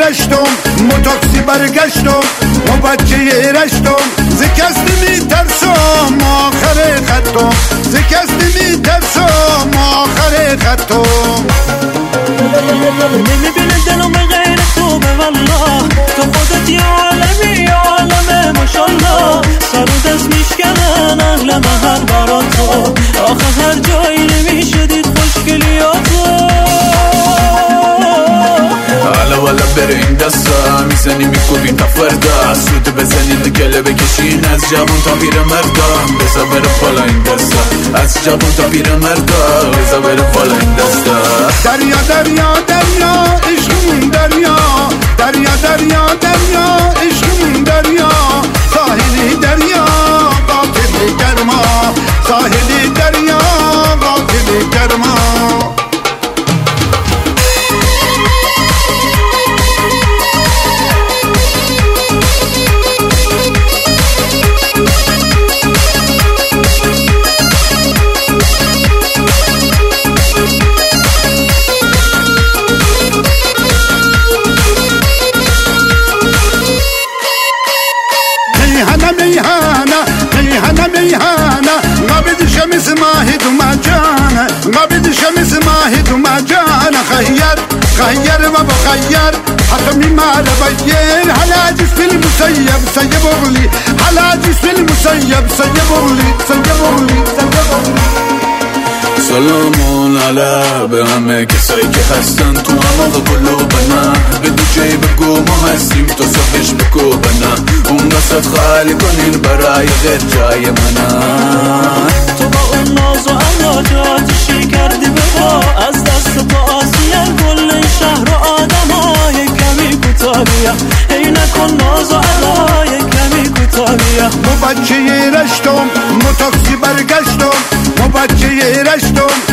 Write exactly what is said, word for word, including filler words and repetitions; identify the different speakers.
Speaker 1: رشتم موتاکسی برگشتم و بچه رشتم زکست میترسم آخر خطم زکست میترسم آخر خطم
Speaker 2: نمیبینه دلم غیر تو به والله تو خودت یه عالمی یه عالمه ماشالله سر و دست میشکنن اهل محل برا تو آخه هر جایی نمیشه دید خوشگلیاتو
Speaker 3: حالا والا بره این دستا میزنی میکوبین تا فردا سود بزنید گله بکشین از جوان تا پیر مردا بزا بره بالا این دستا از جوان تا پیر مردا بزا بره بالا این دستا
Speaker 1: دریا دریا دریا عشقمون دریا دریا دریا دریا عشقمون دریا ساحلی دریا قاتل گرما ساحلی دریا قاتل گرما ميهانة ميهانة ميهانة غابد شمس ماهد ومجانة غابد شمس ماهد ومجانة خير خير وبخير حكمي ما لبير على جسم المسيب سيب أغلي على جسم المسيب سيب أغلي سيب أغلي سيب أغلي
Speaker 3: سلامون علی به همه کسایی که هستن تو همه قلوبنا بدو جای بگو ما هستیم تو صبحش بگو بنا اون وسط خالی کنین برای غیر جای منن
Speaker 2: تو با اون ناز و علاجاتشی کردی بگا از دست پا آسیان کل این شهر و آدم های کمی کتابیه ای نکن ناز و علای کمی کتابیه
Speaker 1: مو بچه رشتم موتاکسی برگشتم مو بچه رشتم